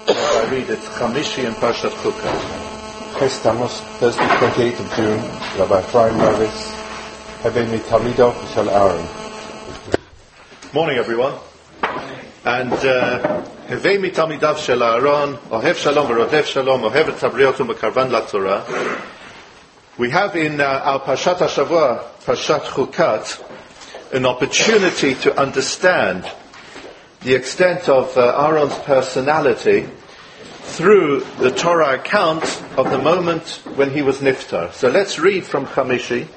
I read it, Chamishi and Parshat Chukat. Estamos, Thursday 28th of June, Rabbi Ephraim Mavis, Havei Talmidav Shel Aaron. Morning, everyone. And Havei Talmidav Shel Aaron, Ohev Shalom v'Rodev Shalom, Ohev et Tabriot u'Mekarvan LaTorah. We have in our Parshat HaShavua, Parshat Chukat, an opportunity to understand the extent of Aaron's personality through the Torah account of the moment when he was Niftar. So let's read from Chamishi.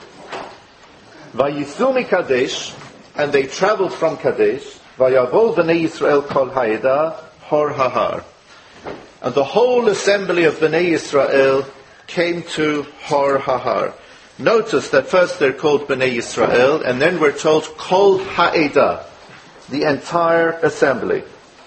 Vayitzu miKadesh, and they traveled from Kadesh. Vayavol b'nei Yisrael kol ha'edah hor hahar. And the whole assembly of b'nei Yisrael came to Hor Hahar. Notice that first they're called b'nei Yisrael, and then we're told kol ha'edah, the entire assembly.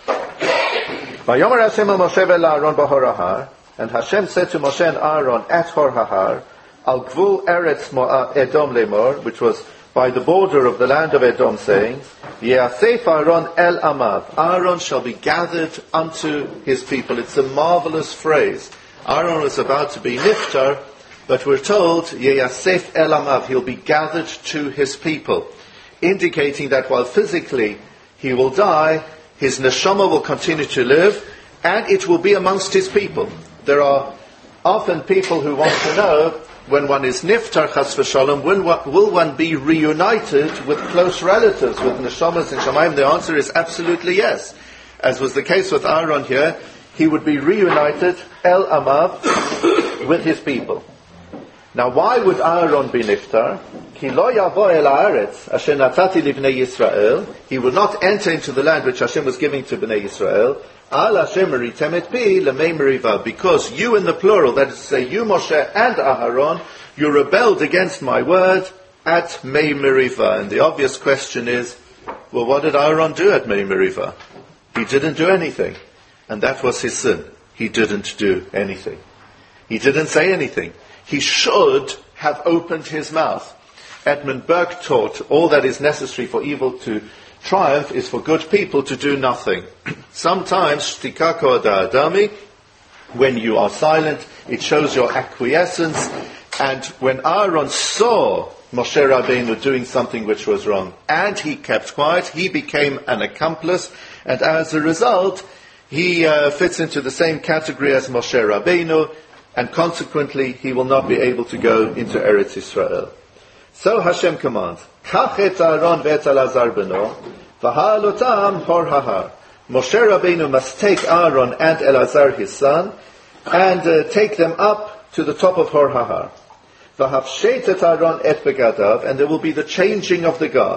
Vayomer Hashem el Moshe ve'el Aaron b'Hor Hahar, and Hashem said to Moshe and Aaron at Hor Hahar, al gvul eretz Edom lemor, which was by the border of the land of Edom, saying, Ye'asef Aaron el amav, Aaron shall be gathered unto his people. It's a marvelous phrase. Aaron was about to be Niftar, but we're told, Ye'asef el amav, he'll be gathered to his people, indicating that while physically he will die, his neshama will continue to live, and it will be amongst his people. There are often people who want to know, when one is Niftar, chas v'shalom, will one be reunited with close relatives, with neshamas in Shamayim? The answer is absolutely yes. As was the case with Aaron here, he would be reunited, el amav, with his people. Now, why would Aaron be Niftar? Ki lo yavo el haaretz asher natzati libnei Yisrael. He would not enter into the land which Hashem was giving to Bnei Yisrael. Al Hashem meritem et pi lemei meriva. Because you in the plural, that is to say, you Moshe and Aharon, you rebelled against my word at Mei Meriva. And the obvious question is, well, what did Aaron do at Mei Meriva? He didn't do anything. And that was his sin. He didn't do anything. He didn't say anything. He should have opened his mouth. Edmund Burke taught all that is necessary for evil to triumph is for good people to do nothing. Sometimes, shtika ko'ada adami, when you are silent, it shows your acquiescence. And when Aaron saw Moshe Rabbeinu doing something which was wrong, and he kept quiet, he became an accomplice, and as a result, he fits into the same category as Moshe Rabbeinu, and consequently, he will not be able to go into Eretz Yisrael. So Hashem commands, Kach et Aaron ve'et Elazar beno, v'ha'alotam hor hahar. Moshe Rabbeinu must take Aaron and Elazar his son, and take them up to the top of Hor Hahar. V'hafshet et Aaron et begadav, and there will be the changing of the guard.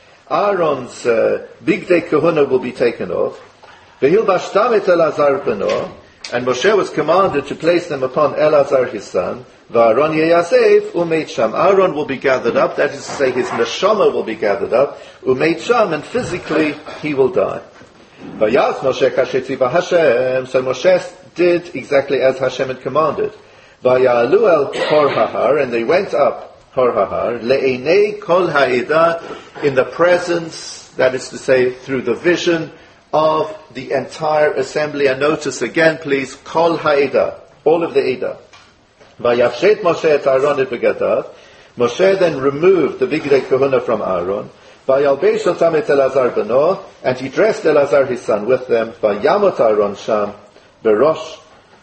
Aaron's bigdei kahuna will be taken off. V'hilbashtam et Elazar beno, and Moshe was commanded to place them upon Elazar his son. V'Aaron yeyasef umeit sham. Aaron will be gathered up, that is to say his neshama will be gathered up, umeit sham, and physically he will die. V'yas Moshe kashetziva Hashem. So Moshe did exactly as Hashem had commanded. V'ya'alu el Hor Hahar, and they went up Hor Hahar, le'enei kol ha'edah, in the presence, that is to say through the vision of the entire assembly. And notice again, please, kol ha'edah, all of the edah. Vayavshet Moshe et Aaron et begadav. Moshe then removed the bigdei kahuna from Aaron. Vayalbesh otam et Elazar beno, and he dressed Elazar his son with them. Vayamot Aaron sham berosh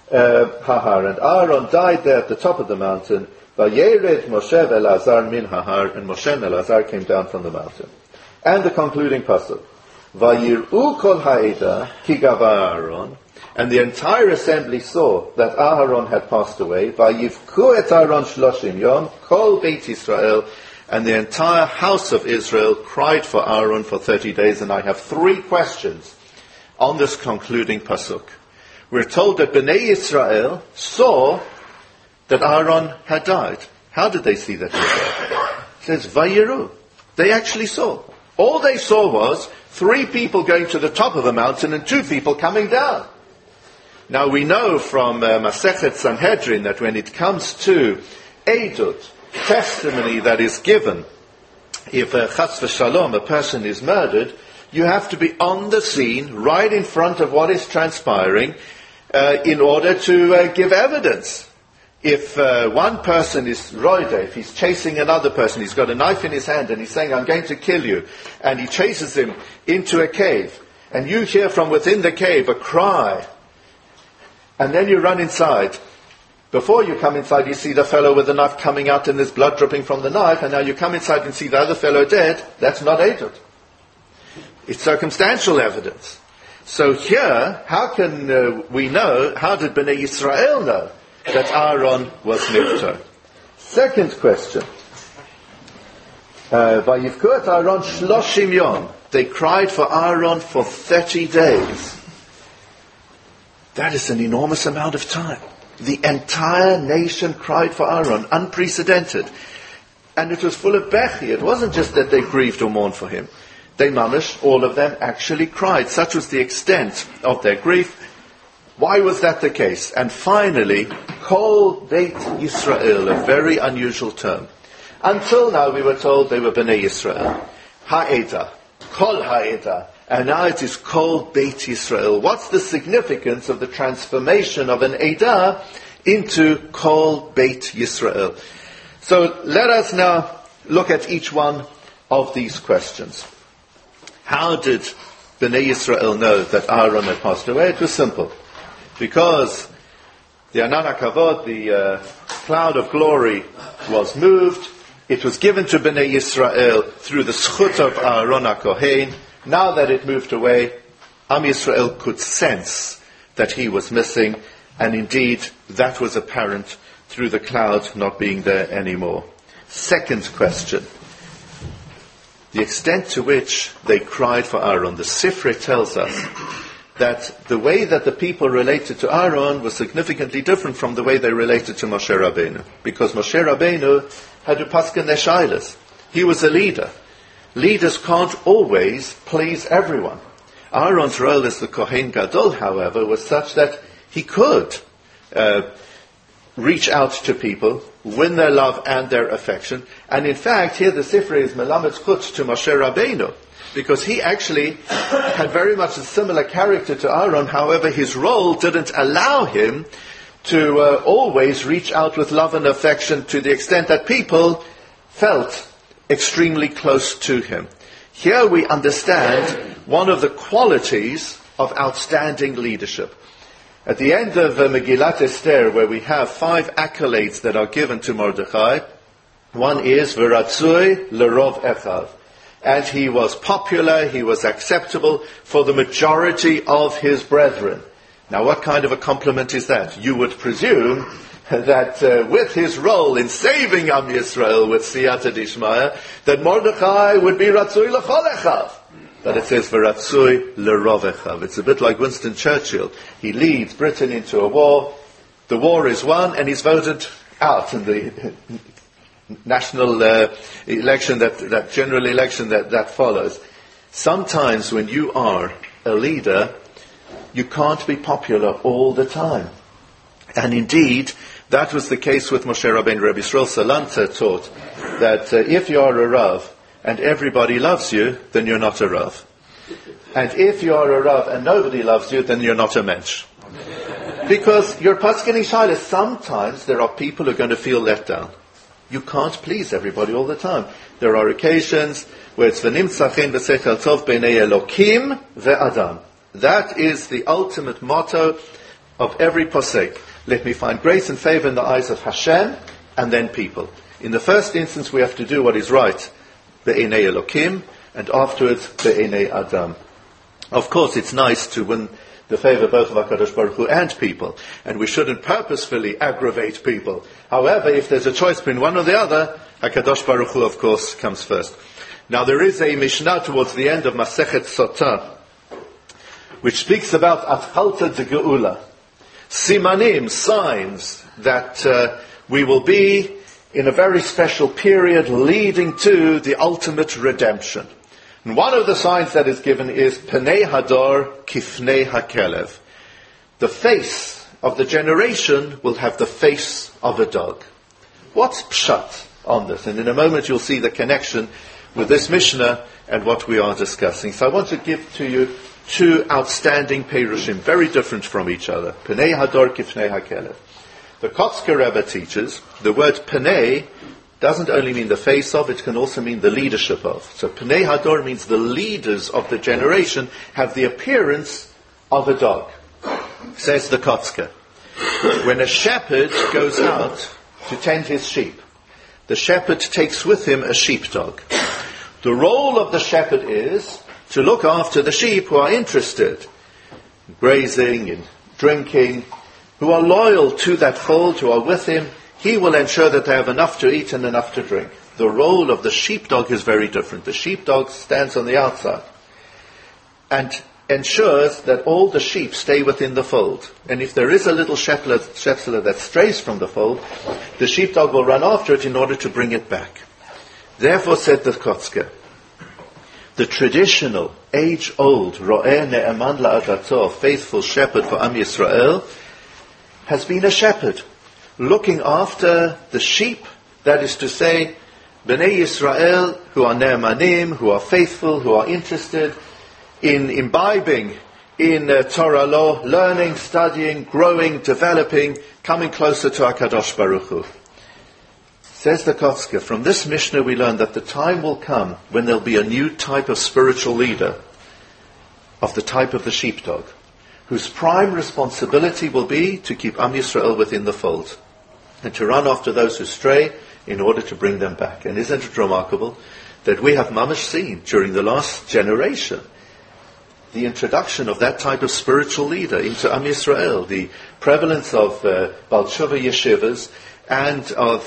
hahar, and Aaron died there at the top of the mountain. Vayered Moshe ve'Elazar min hahar, and Moshe and Elazar came down from the mountain. And the concluding pasuk. Vayir'u kol ha'edah ki gava Aaron, and the entire assembly saw that Aharon had passed away. Vayivku et Aaron shloshim yom kol Beit Yisrael, and the entire house of Israel cried for Aaron for 30 days. And I have 3 questions on this concluding pasuk. We're told that Bnei Yisrael saw that Aaron had died. How did they see that he died? It says Vayiru. They actually saw. All they saw was 3 people going to the top of the mountain and 2 people coming down. Now we know from Masechet Sanhedrin that when it comes to Eidut, testimony that is given, if chas v'shalom, a person is murdered, You have to be on the scene, right in front of what is transpiring, in order to give evidence. If one person is roide, if he's chasing another person, he's got a knife in his hand and he's saying, I'm going to kill you, and he chases him into a cave, and you hear from within the cave a cry, and then you run inside. Before you come inside, you see the fellow with the knife coming out and there's blood dripping from the knife, and now you come inside and see the other fellow dead. That's not edut. It's circumstantial evidence. So here, how can we know, how did Bnei Yisrael know that Aaron was niftar? Second question. Vayivku et Aaron 30 yom. They cried for Aaron for 30 days. That is an enormous amount of time. The entire nation cried for Aaron, unprecedented. And it was full of bechi. It wasn't just that they grieved or mourned for him. They mamish, all of them actually cried. Such was the extent of their grief. Why was that the case? And finally, Kol Beit Yisrael, a very unusual term. Until now we were told they were Bnei Yisrael. Ha'eda, Kol Ha'eda. And now it is Kol Beit Yisrael. What's the significance of the transformation of an Eidah into Kol Beit Yisrael? So let us now look at each one of these questions. How did Bnei Yisrael know that Aaron had passed away? It was simple. Because the Anan HaKavod, the cloud of glory, was moved. It was given to Bnei Yisrael through the schut of Aaron HaKohen. Now that it moved away, Am Yisrael could sense that he was missing, and indeed that was apparent through the cloud not being there anymore. Second question. The extent to which they cried for Aaron. The Sifrei tells us that the way that the people related to Aaron was significantly different from the way they related to Moshe Rabbeinu. Because Moshe Rabbeinu had to paskin their shaylas. He was a leader. Leaders can't always please everyone. Aaron's role as the Kohen Gadol, however, was such that he could reach out to people, win their love and their affection. And in fact, here the Sifrei is Melamed Chutz to Moshe Rabbeinu, because he actually had very much a similar character to Aaron. However, his role didn't allow him to always reach out with love and affection to the extent that people felt extremely close to him. Here we understand one of the qualities of outstanding leadership. At the end of Megillat Esther, where we have 5 accolades that are given to Mordechai, one is V'ratzui l'rov echav. And he was popular, he was acceptable for the majority of his brethren. Now what kind of a compliment is that? You would presume that with his role in saving Am Yisrael with Siyata Dishmaya, that Mordechai would be Ratzui l'chol echav. But it says V'ratzui l'rov echav. It's a bit like Winston Churchill. He leads Britain into a war, the war is won, and he's voted out in the national election, that general election that follows. Sometimes when you are a leader, you can't be popular all the time. And indeed, that was the case with Moshe Rabbeinu. Rabbi Yisrael Salanter taught that if you are a Rav and everybody loves you, then you're not a Rav. And if you are a Rav and nobody loves you, then you're not a mensch. Because you're paskening shayla. Sometimes there are people who are going to feel let down. You can't please everybody all the time. There are occasions where it's v'nimtzachin v'sechel tov b'nei Elokim ve'adam. That is the ultimate motto of every posek. Let me find grace and favor in the eyes of Hashem and then people. In the first instance, we have to do what is right, be'enei Elokim, and afterwards be'enei Adam. Of course, it's nice to win the favor both of HaKadosh Baruch Hu and people, and we shouldn't purposefully aggravate people. However, if there's a choice between one or the other, HaKadosh Baruch Hu, of course, comes first. Now, there is a Mishnah towards the end of Masechet Sotah, which speaks about Atchalta de Geula, simanim, signs that we will be in a very special period leading to the ultimate redemption. And one of the signs that is given is Pnei Hador Kifnei HaKelev. The face of the generation will have the face of a dog. What's pshat on this? And in a moment you'll see the connection with this Mishnah and what we are discussing. So I want to give to you two outstanding perushim, very different from each other. Pnei Hador Kifnei HaKelev. The Kotzker Rebbe teaches the word Pnei doesn't only mean the face of, it can also mean the leadership of. So Pnei Hador means the leaders of the generation have the appearance of a dog. Says the Kotzker. When a shepherd goes out to tend his sheep, the shepherd takes with him a sheepdog. The role of the shepherd is to look after the sheep who are interested in grazing, in drinking, who are loyal to that fold, who are with him. He will ensure that they have enough to eat and enough to drink. The role of the sheepdog is very different. The sheepdog stands on the outside and ensures that all the sheep stay within the fold. And if there is a little shepsela that strays from the fold, the sheepdog will run after it in order to bring it back. Therefore, said the Kotzker, the traditional, age-old, ro'eh ne'eman la'adato, faithful shepherd for Am Yisrael, has been a shepherd, looking after the sheep, that is to say, Bnei Yisrael, who are ne'emanim, who are faithful, who are interested in imbibing in Torah law, learning, studying, growing, developing, coming closer to HaKadosh Baruch Hu. Says the Kotzker, from this Mishnah we learn that the time will come when there'll be a new type of spiritual leader, of the type of the sheepdog, whose prime responsibility will be to keep Am Yisrael within the fold, and to run after those who stray in order to bring them back. And isn't it remarkable that we have mamash seen during the last generation the introduction of that type of spiritual leader into Am Yisrael, the prevalence of Baal Tshuva yeshivas and of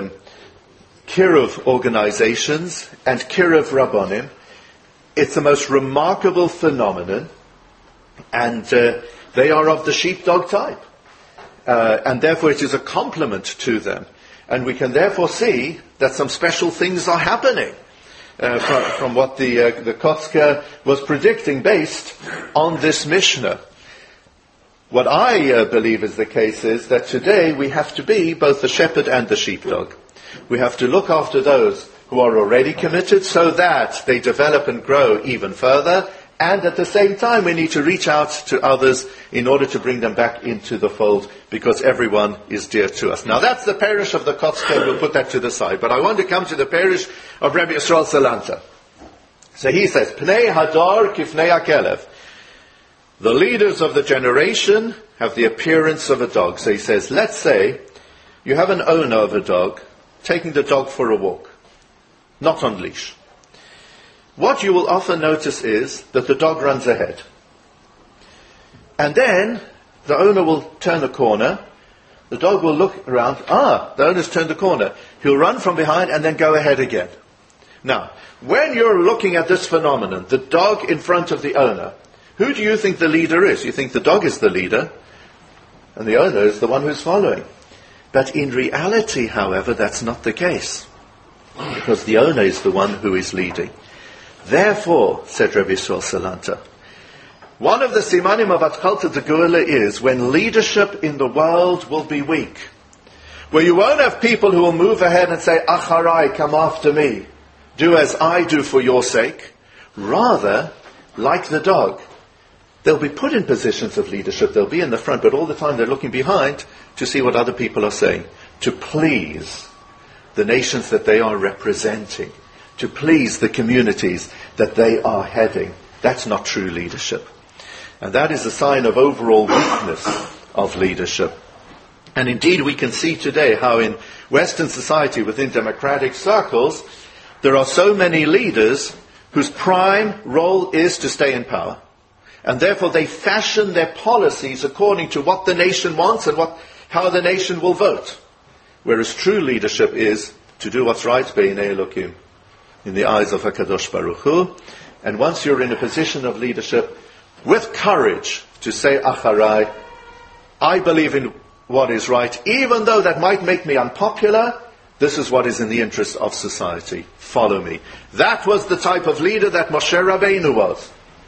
Kiruv organizations and Kiruv Rabbonim. It's the most remarkable phenomenon, and they are of the sheepdog type. And therefore it is a compliment to them. And we can therefore see that some special things are happening from what the Kotzker was predicting based on this Mishnah. What I believe is the case is that today we have to be both the shepherd and the sheepdog. We have to look after those who are already committed so that they develop and grow even further, and at the same time we need to reach out to others in order to bring them back into the fold, because everyone is dear to us. Now that's the parish of the Kotzker, we'll put that to the side. But I want to come to the parish of Rabbi Yisrael Salanta. So he says, Pnei Hadar Kifnei HaKelev. The leaders of the generation have the appearance of a dog. So he says, let's say you have an owner of a dog taking the dog for a walk, not on leash. What you will often notice is that the dog runs ahead. And then the owner will turn a corner. The dog will look around. The owner's turned the corner. He'll run from behind and then go ahead again. Now, when you're looking at this phenomenon, the dog in front of the owner, who do you think the leader is? You think the dog is the leader, and the owner is the one who's following. But in reality, however, that's not the case, because the owner is the one who is leading. Therefore, said Rabbi Yisrael Salanta, one of the simanim of Atchalta de Geula is when leadership in the world will be weak, where you won't have people who will move ahead and say, Acharai, come after me, do as I do for your sake. Rather, like the dog, they'll be put in positions of leadership, they'll be in the front, but all the time they're looking behind to see what other people are saying, to please the nations that they are representing, to please the communities that they are heading. That's not true leadership. And that is a sign of overall weakness of leadership. And indeed we can see today how in Western society, within democratic circles, there are so many leaders whose prime role is to stay in power. And therefore they fashion their policies according to what the nation wants and how the nation will vote. Whereas true leadership is to do what's right, B'nei Elokim, in the eyes of HaKadosh Baruch Hu. And once you're in a position of leadership, with courage to say, Acharai, I believe in what is right, even though that might make me unpopular, this is what is in the interest of society. Follow me. That was the type of leader that Moshe Rabbeinu was.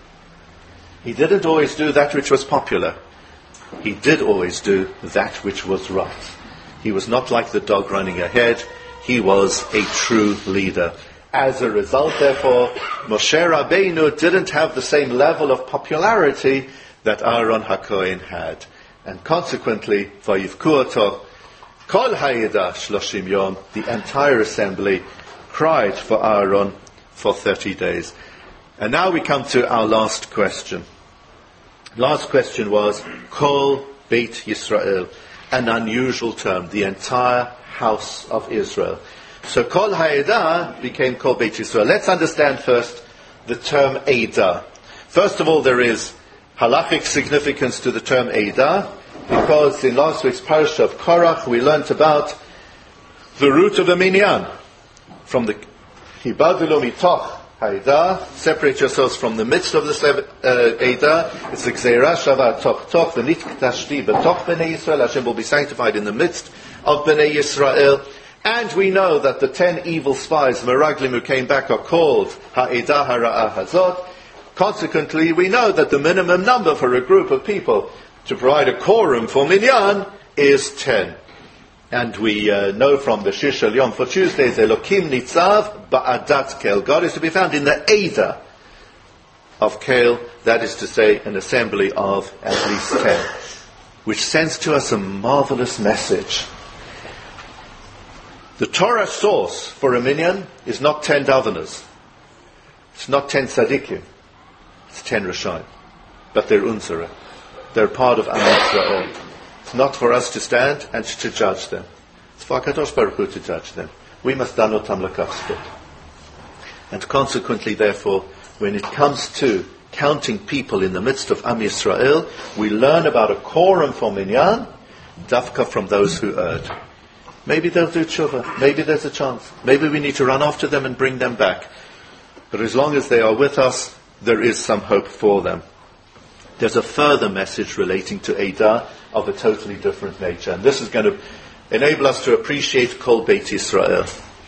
He didn't always do that which was popular. He did always do that which was right. He was not like the dog running ahead. He was a true leader. As a result, therefore, Moshe Rabbeinu didn't have the same level of popularity that Aaron HaKohen had. And consequently, Vayivku oto Kol Hayida Shloshim Yom, the entire assembly cried for Aaron for 30 days. And now we come to our last question. Last question was, Kol Beit Yisrael, an unusual term, the entire house of Israel. So Kol Hayida became Kol Beit Yisrael. Let's understand first the term Eidah. First of all, there is halachic significance to the term Eidah, because in last week's parasha of Korach we learnt about the root of a minyan. From the Hibadulu mitoch Eidah, separate yourselves from the midst of the Eidah. It's the Gzeirah Shava Toch Toch, the Nitkashti B'toch B'nei Yisrael. Hashem will be sanctified in the midst of B'nei Yisrael. And we know that the 10 evil spies, Meraglim, who came back, are called Ha'edah Hara'ah Hazot. Consequently, we know that the minimum number for a group of people to provide a quorum for minyan is 10. And we know from the Shish Al Yom for Tuesdays, Elokim Nitzav Ba'adat Kel. God is to be found in the Eidah of Kel, that is to say, an assembly of at least 10. Which sends to us a marvelous message. The Torah source for a minyan is not 10 daveners. It's not 10 tzaddikim. It's 10 Rishayim. But they're unzera. They're part of Am Yisrael. It's not for us to stand and to judge them. It's for HaKadosh Baruch Hu to judge them. We must danotam l'kafspit. And consequently, therefore, when it comes to counting people in the midst of Am Yisrael, we learn about a quorum for minyan, dafka from those who erred. Maybe they'll do tshuva. Maybe there's a chance. Maybe we need to run after them and bring them back. But as long as they are with us, there is some hope for them. There's a further message relating to Eidah of a totally different nature. And this is going to enable us to appreciate Kol Beit Yisrael.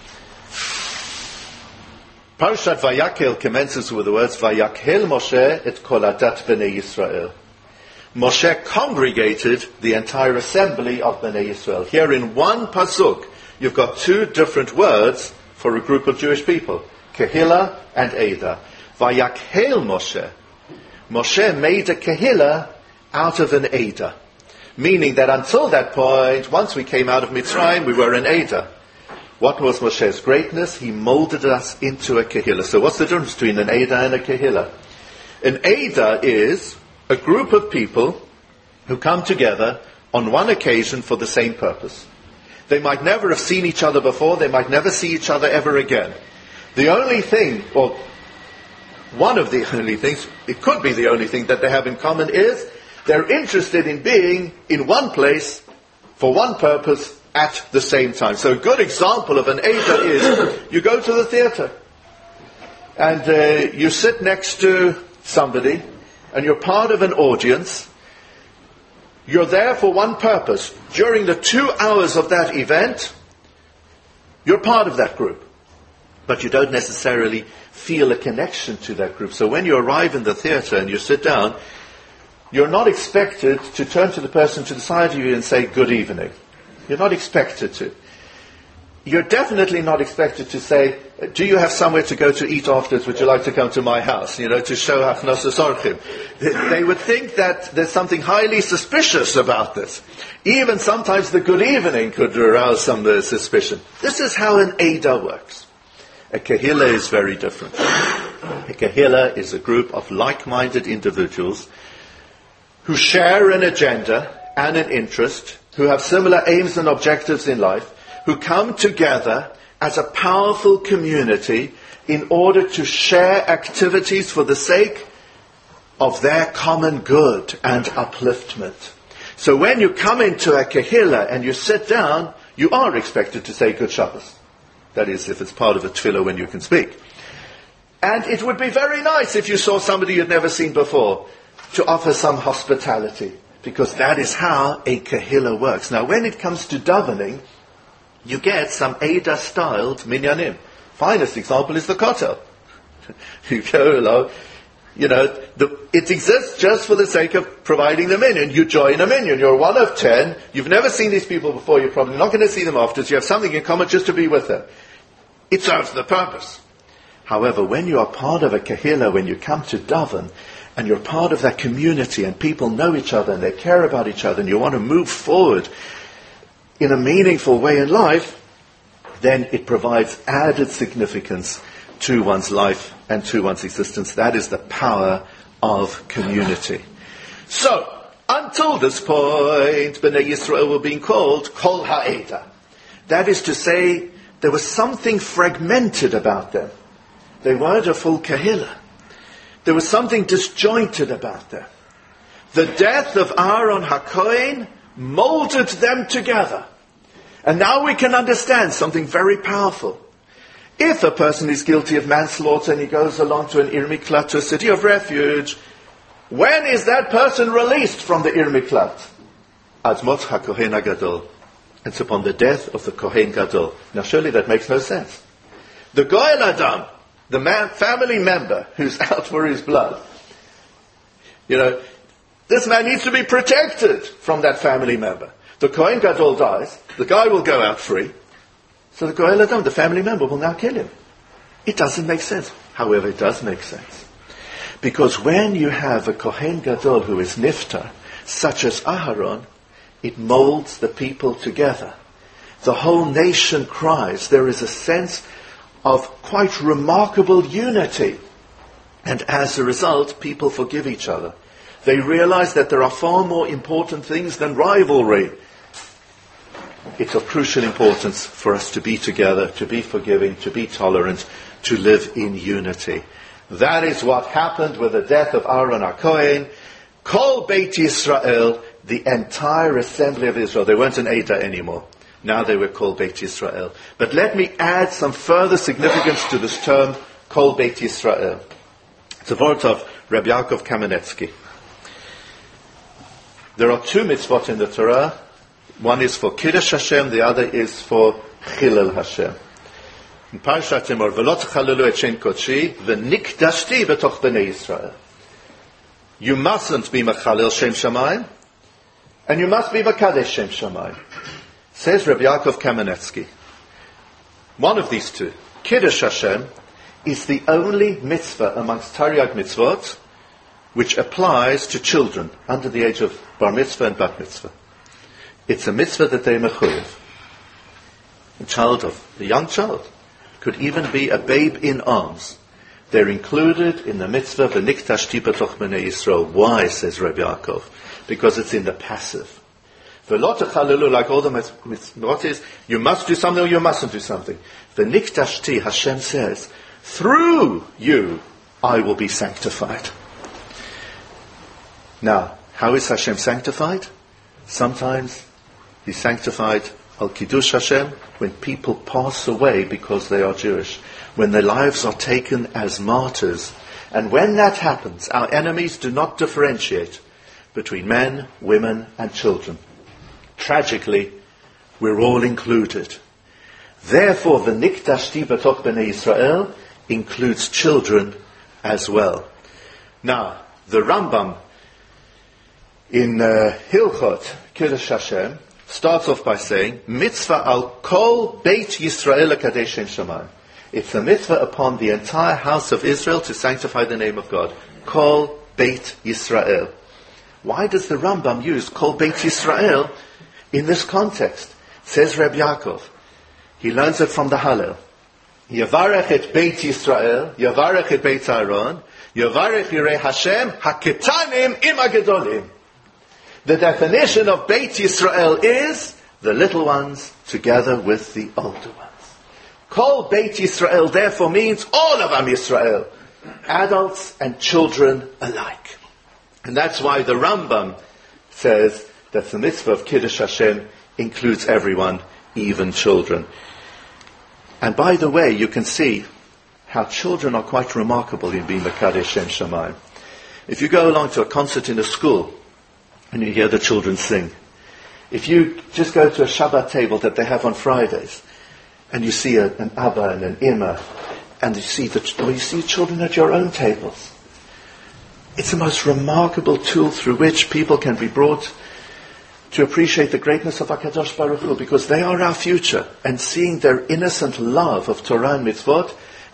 Parashat Vayakhel commences with the words, Vayakhel Moshe et kol adat b'nei Yisrael. Moshe congregated the entire assembly of Bnei Yisrael. Here in one pasuk, you've got two different words for a group of Jewish people. Kehillah and Eidah. Vayakhel Moshe. Moshe made a Kehillah out of an Eidah. Meaning that until that point, once we came out of Mitzrayim, we were an Eidah. What was Moshe's greatness? He molded us into a Kehillah. So what's the difference between an Eidah and a Kehillah? An Eidah is a group of people who come together on one occasion for the same purpose. They might never have seen each other before, they might never see each other ever again. The only thing, or one of the only things, it could be the only thing that they have in common is they're interested in being in one place for one purpose at the same time. So a good example of an Eidah is you go to the theater and you sit next to somebody and you're part of an audience. You're there for one purpose. During the 2 hours of that event, you're part of that group. But you don't necessarily feel a connection to that group. So when you arrive in the theater and you sit down, you're not expected to turn to the person to the side of you and say, good evening. You're not expected to. You're definitely not expected to say, do you have somewhere to go to eat afterwards? Would you like to come to my house? To show hachnas orchim. They would think that there's something highly suspicious about this. Even sometimes the good evening could arouse some suspicion. This is how an Eidah works. A Kehillah is very different. A Kehillah is a group of like-minded individuals who share an agenda and an interest, who have similar aims and objectives in life, who come together as a powerful community in order to share activities for the sake of their common good and upliftment. So when you come into a Kehillah and you sit down, you are expected to say Good Shabbos. That is, if it's part of a tefillah when you can speak. And it would be very nice if you saw somebody you'd never seen before to offer some hospitality, because that is how a Kehillah works. Now, when it comes to davening, you get some Eidah-styled minyanim. Finest example is the kotel. You go along, it exists just for the sake of providing the minyan. You join a minyan. You're one of 10. You've never seen these people before. You're probably not going to see them afterwards. You have something in common just to be with them. It serves the purpose. However, when you are part of a kahila, when you come to daven, and you're part of that community, and people know each other, and they care about each other, and you want to move forward in a meaningful way in life, then it provides added significance to one's life and to one's existence. That is the power of community. So, until this point, Bnei Yisrael were being called Kol Ha'eda. That is to say, there was something fragmented about them. They weren't a full kahila. There was something disjointed about them. The death of Aaron HaKohen molded them together. And now we can understand something very powerful. If a person is guilty of manslaughter and he goes along to an Ir Miklat, to a city of refuge, when is that person released from the Ir Miklat? Ad mot HaKohen HaGadol. It's upon the death of the Kohen Gadol. Now surely that makes no sense. The Goel Adam, the family member who's out for his blood, this man needs to be protected from that family member. The Kohen Gadol dies, the guy will go out free, so the Goel Adam, the family member, will now kill him. It doesn't make sense. However, it does make sense. Because when you have a Kohen Gadol who is niftar, such as Aharon, it molds the people together. The whole nation cries. There is a sense of quite remarkable unity. And as a result, people forgive each other. They realize that there are far more important things than rivalry. It's of crucial importance for us to be together, to be forgiving, to be tolerant, to live in unity. That is what happened with the death of Aaron HaKohen. Kol Beit Yisrael, the entire assembly of Israel. They weren't an Eidah anymore. Now they were called Beit Yisrael. But let me add some further significance to this term, Kol Beit Yisrael. It's a word of Rabbi Yaakov Kamenetsky. There are two mitzvot in the Torah. One is for Kiddush Hashem, the other is for Chilul Hashem. In Parashat Emor, V'lo tchalelu et Shem Kodshi, v'nikdashti b'toch b'nei Yisrael. You mustn't be Mechalel Shem Shamayim, and you must be Mekadesh Shem Shamayim. Says Rabbi Yaakov Kamenetsky, one of these two, Kiddush Hashem, is the only mitzvah amongst Taryag mitzvot which applies to children under the age of Bar Mitzvah and Bat Mitzvah. It's a mitzvah that they mechuyev. A young child, could even be a babe in arms. They're included in the mitzvah v'niktashti b'toch b'nei Yisrael. Why, says Rabbi Yaakov? Because it's in the passive. V'lo techalelu, like all the mitzvot is, you must do something or you mustn't do something. V'niktashti, Hashem says, through you I will be sanctified. Now, how is Hashem sanctified? Sometimes He's sanctified al Kiddush Hashem when people pass away because they are Jewish, when their lives are taken as martyrs. And when that happens, our enemies do not differentiate between men, women, and children. Tragically, we're all included. Therefore, the Nikdashti b'toch b'nei Yisrael includes children as well. Now, the Rambam in Hilchot Kiddush Hashem starts off by saying, Mitzvah al kol Beit Yisrael kadesh Shem Shamayim. It's a mitzvah upon the entire house of Israel to sanctify the name of God. Kol Beit Yisrael. Why does the Rambam use Kol Beit Yisrael in this context? Says Reb Yaakov. He learns it from the Hallel. Yavarech et Beit Yisrael, Yavarech et Beit Aaron, Yavarech Yirei Hashem, Haketanim im Agedolim. The definition of Beit Yisrael is the little ones together with the older ones. Kol Beit Yisrael therefore means all of Am Yisrael, adults and children alike. And that's why the Rambam says that the mitzvah of Kiddush Hashem includes everyone, even children. And by the way, you can see how children are quite remarkable in being Mekadesh Shem Shamayim. If you go along to a concert in a school, and you hear the children sing. If you just go to a Shabbat table that they have on Fridays, and you see an Abba and an Imma, and you see children at your own tables, it's the most remarkable tool through which people can be brought to appreciate the greatness of HaKadosh Baruch Hu, because they are our future, and seeing their innocent love of Torah and Mitzvot,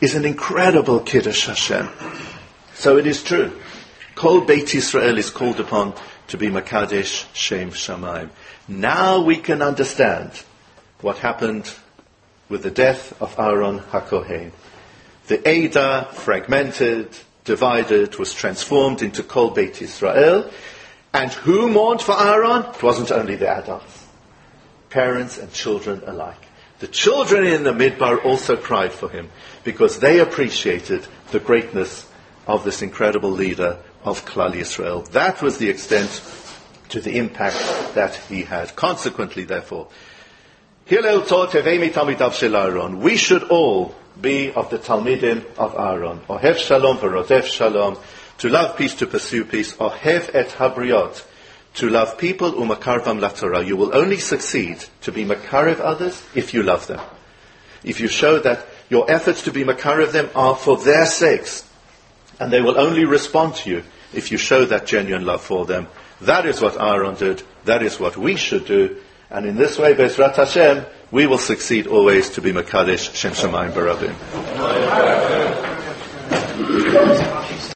is an incredible Kiddush Hashem. So it is true. Kol Beit Yisrael is called upon to be Makadesh Shem Shamayim. Now we can understand what happened with the death of Aaron HaKohen. The Eidah, fragmented, divided, was transformed into Kol Beit Yisrael. And who mourned for Aaron? It wasn't only the adults. Parents and children alike. The children in the Midbar also cried for him because they appreciated the greatness of this incredible leader of Klal Yisrael. That was the extent to the impact that he had. Consequently, therefore, Hillel taught Hevei Talmidav Shel Aaron. We should all be of the Talmidim of Aaron. Ohev Shalom v'rodef Shalom. To love peace, to pursue peace. Ohev et habriot. To love people, umakarvam laTorah. You will only succeed to be makarev others if you love them. If you show that your efforts to be makarev them are for their sakes, and they will only respond to you if you show that genuine love for them. That is what Aaron did. That is what we should do. And in this way, Be'ezrat Hashem, we will succeed always to be Makadesh Shem Shamayim Barabim.